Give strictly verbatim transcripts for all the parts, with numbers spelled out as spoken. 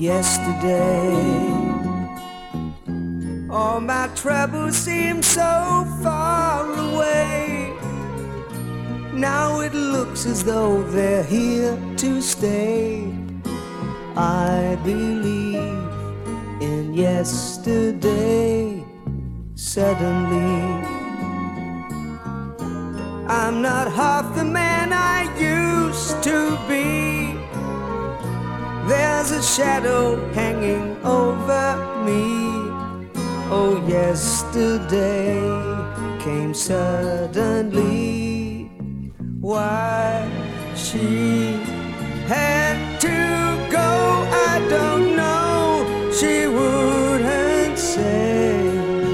yesterday. All my troubles seem so far away. Now it looks as though they're here to stay. I believe in yesterday. Suddenly I'm not half the man I used to be. There's a shadow hanging over me. Oh, yesterday came suddenly. Why she had to go, I don't know. She wouldn't say.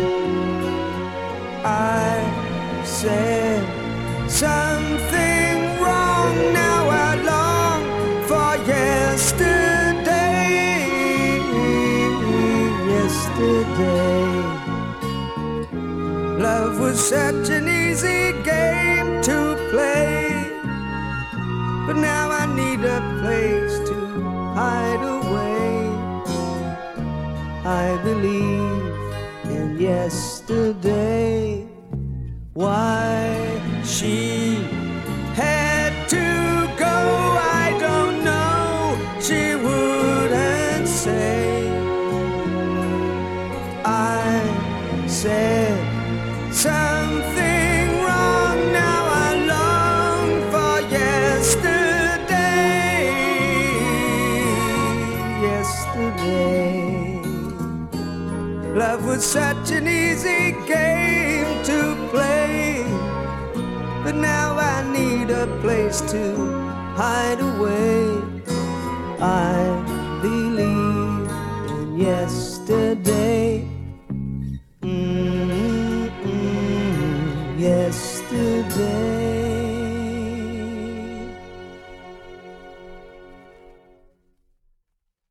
I said something wrong. Now I long for yesterday. Yesterday, love was such an easy game to play, but now I need a place to hide away. I believe in yesterday. Why she had to go, I don't know. She wouldn't say. I said something wrong. Now I long for yesterday. Yesterday, love was such an easy game to play, but now I need a place to hide away. I believe in yesterday.